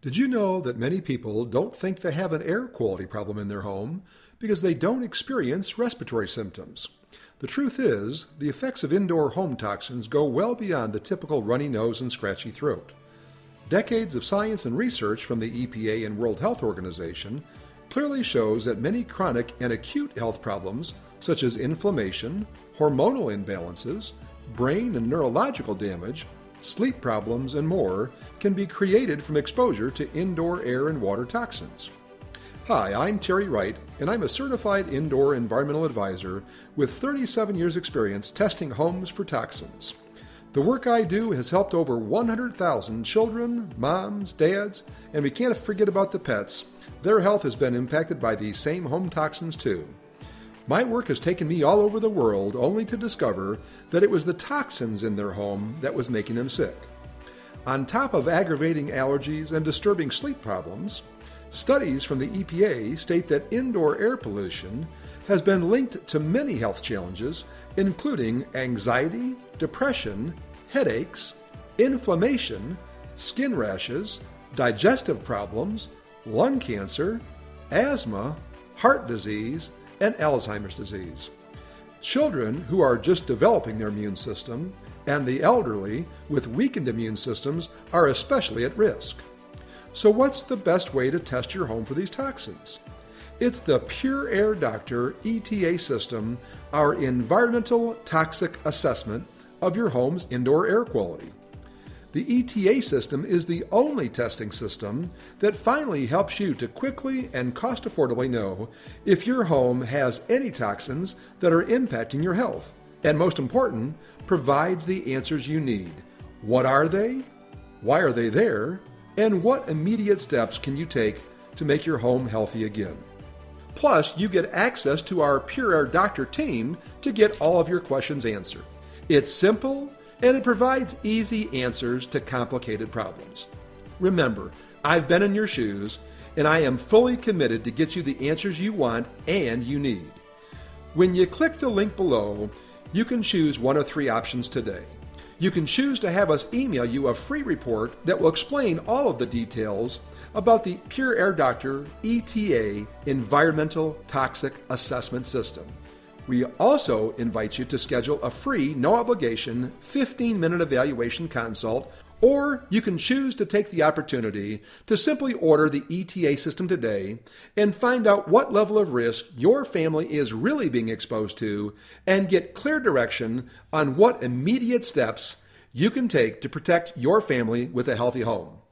Did you know that many people don't think they have an air quality problem in their home because they don't experience respiratory symptoms? The truth is, the effects of indoor home toxins go well beyond the typical runny nose and scratchy throat. Decades of science and research from the EPA and World Health Organization clearly shows that many chronic and acute health problems, such as inflammation, hormonal imbalances, brain and neurological damage, sleep problems, and more, can be created from exposure to indoor air and water toxins. Hi, I'm Terry Wright, and I'm a certified indoor environmental advisor with 37 years' experience testing homes for toxins. The work I do has helped over 100,000 children, moms, dads, and we can't forget about the pets. Their health has been impacted by these same home toxins too. My work has taken me all over the world only to discover that it was the toxins in their home that was making them sick. On top of aggravating allergies and disturbing sleep problems, studies from the EPA state that indoor air pollution has been linked to many health challenges, including anxiety, depression, headaches, inflammation, skin rashes, digestive problems, lung cancer, asthma, heart disease, and Alzheimer's disease. Children who are just developing their immune system and the elderly with weakened immune systems are especially at risk. So what's the best way to test your home for these toxins? It's the Pure Air Doctor ETA system, our environmental toxic assessment of your home's indoor air quality. The ETA system is the only testing system that finally helps you to quickly and cost-affordably know if your home has any toxins that are impacting your health, and most important, provides the answers you need. What are they? Why are they there? And what immediate steps can you take to make your home healthy again? Plus, you get access to our Pure Air Doctor team to get all of your questions answered. It's simple, and it provides easy answers to complicated problems. Remember, I've been in your shoes, and I am fully committed to get you the answers you want and you need. When you click the link below, you can choose one of three options today. You can choose to have us email you a free report that will explain all of the details about the Pure Air Doctor ETA Environmental Toxic Assessment System. We also invite you to schedule a free, no-obligation, 15-minute evaluation consult, or you can choose to take the opportunity to simply order the ETA system today and find out what level of risk your family is really being exposed to and get clear direction on what immediate steps you can take to protect your family with a healthy home.